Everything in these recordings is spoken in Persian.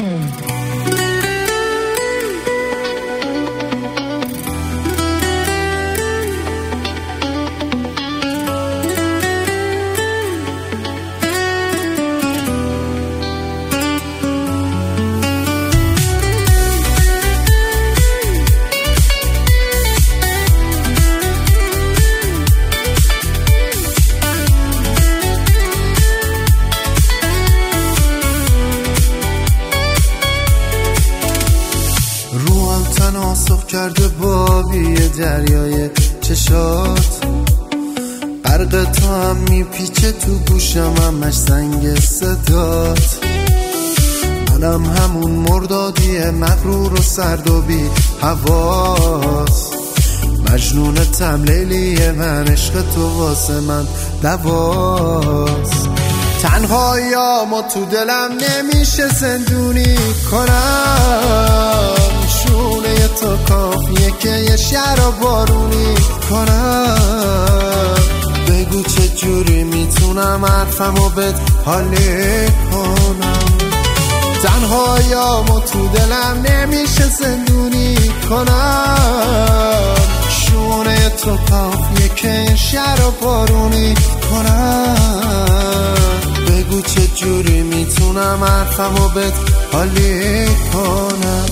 تناسخ کرده بابی دریای چشات، غرق تو هم میپیچه تو گوشم، همش زنگ صدات. منم همون مردادی مغرور و سرد و بی حواس، مجنونتم لیلی من، عشق تو واسه من دواست. تنهاییامو تو دلم نمیشه زندونی کنم، شونه تو کافیه که یه شهر بارونی کنم. بگو چه جوری میتونم حرفمو بهت حالی کنم. تنهاییامو تو دلم نمیشه زندونی کنم، شونه تو کافیه که یه شهر بارونی کنم. بگو چه جوری میتونم حرفمو بهت حالی کنم.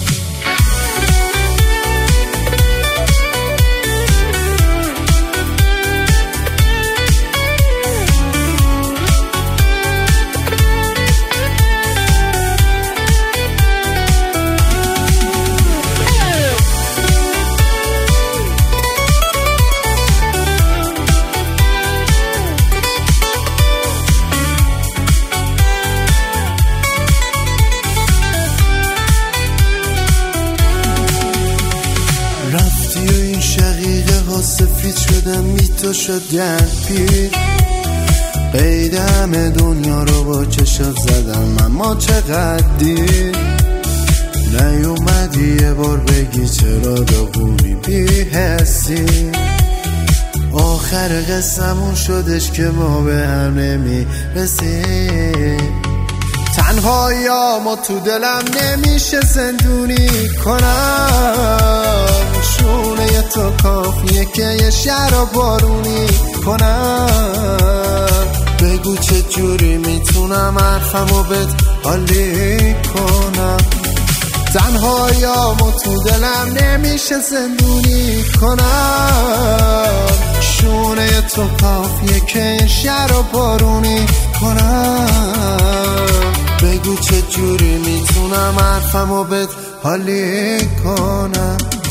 رفتی و این شقیقه ها سفید شدم، بی تو شد پیر. قید همه دنیا رو با چشات زدم، اما چقدر دیر. نیومدی یه بار بگی چرا داغونی بی حسی. آخر قصمون شدش که ما به هم نمیرسیم. تنهاییامو تو دلم نمیشه زندونی کنم، شونه تو کافیه که یه شهر بارونی کنم. بگو چه جوری میتونم حرفمو بهت حالی کنم. تنهاییامو تو دلم نمیشه زندونی کنم، شونه تو کافیه که یه شهر بارونی کنم. بگو چه جوری میتونم حرفمو بهت حالی کنم.